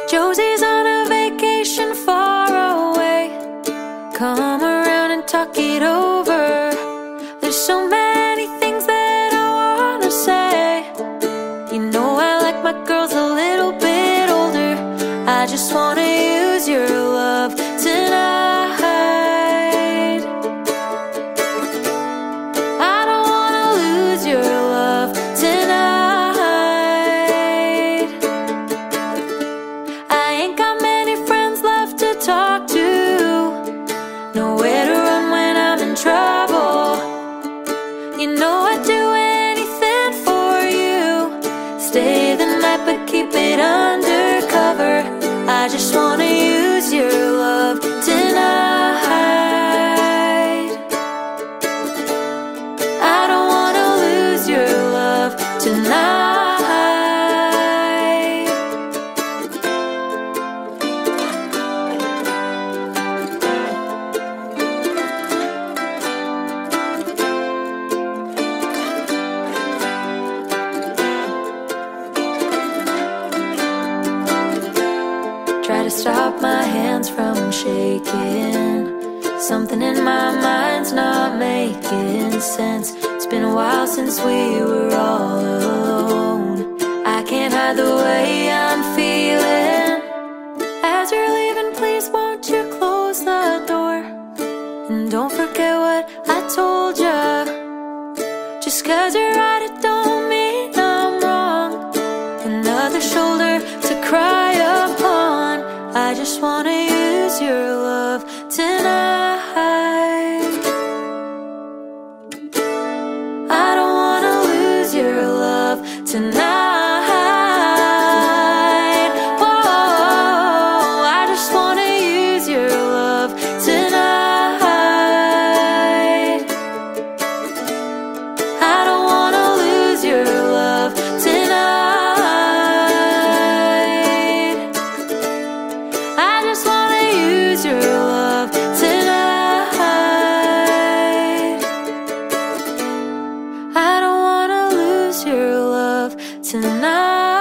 Josie's on a vacation far away. Come around and talk it over. There's so many things that I wanna say. You know I like my girls a little bit older. I just wanna use your love tonight. I don't wanna lose your love tonight. I ain't got many friends left to talk to, nowhere to run when I'm in trouble. You know I'd do anything for you. Stay the night but keep it undercover. I just wanna use your love tonight. I don't wanna lose your love tonight. Try to stop my hands from shaking. Something in my mind's not making sense. It's been a while since we were all alone. I can't hide the way I'm feeling. As you're leaving, please won't you close the door? And don't forget what I told ya. Just 'cause you're right, it don't mean I'm wrong. Another shoulder to cry upon. I just wanna use your love tonight. I don't wanna lose your love tonight. Whoa, I just wanna use your love tonight. I don't wanna lose your love tonight. I just wanna use your love tonight. I don't wanna lose your love tonight.